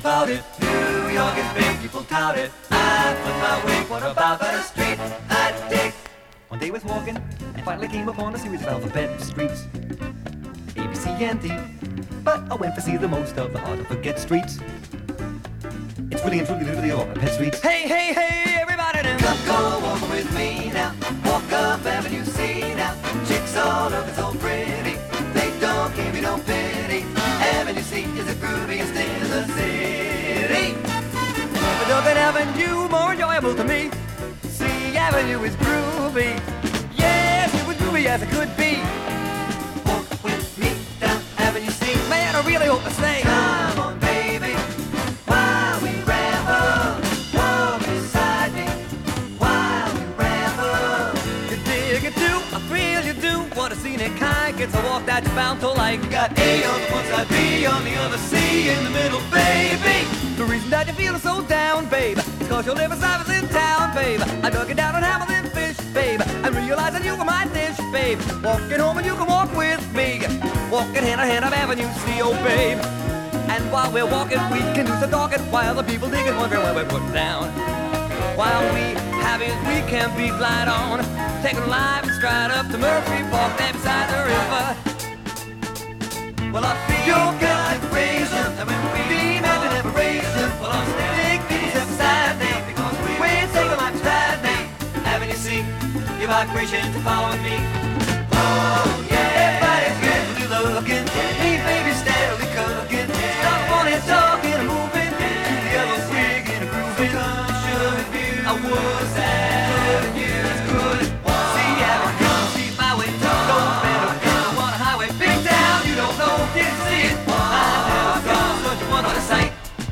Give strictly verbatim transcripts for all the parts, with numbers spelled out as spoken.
about it. New York is big, people tout it. I flip my way, what about better street I take? One day I was walking, and finally came upon a series of alphabet streets. A, B, C, and D. But I went to see the most of the hard to forget streets. It's really and truly really all my pet streets. Hey, hey, hey, everybody now. Come go walk with me now. Walk up Avenue C now. Chicks all look so pretty. They don't give me no pity. Avenue C is the grooviest in the city. But nothing Avenue more enjoyable to me. C Avenue is groovy. Yes, it was groovy as it could be. Walk with me down Avenue C. Man, I really hope to stay. Come on, baby. While we revel, walk beside me. While we revel, you dig it too, I feel you do. What a scenic kind gets a walk that you're bound to like. You got A on one side, B on the other, C in the middle, baby. The reason that you're feeling so down, babe, is cause your liver service in town, babe. I dug it down on Hamilton Fish, babe, and realizing you were my dish, babe. Walking home and you can walk with me. Walking hand in hand up Avenue C, oh babe. And while we're walking, we can do some talking while the people digging, wondering where we're put down. While we have it, we can be glide on, taking live and stride up to Murphy Park, there beside the river. Well, I feel your consideration, and when we met the liberation, well, I'm stick people step beside me, because we're taking life beside me. Avenue C, your vibration to follow me. Oh yeah, everybody's good to looking. Hey baby, steadily cooking. Stop on it, talking and moving. The other swig and grooving. I was at you, it's good. See Avenue, see my way. Don't better go on a highway. Big town, you don't know, didn't see it. I never saw such a wonderful sight.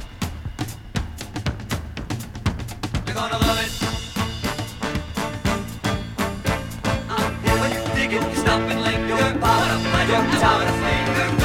You're gonna love it. When you dig it, you stop and linger. Power up, my jump, tower, finger.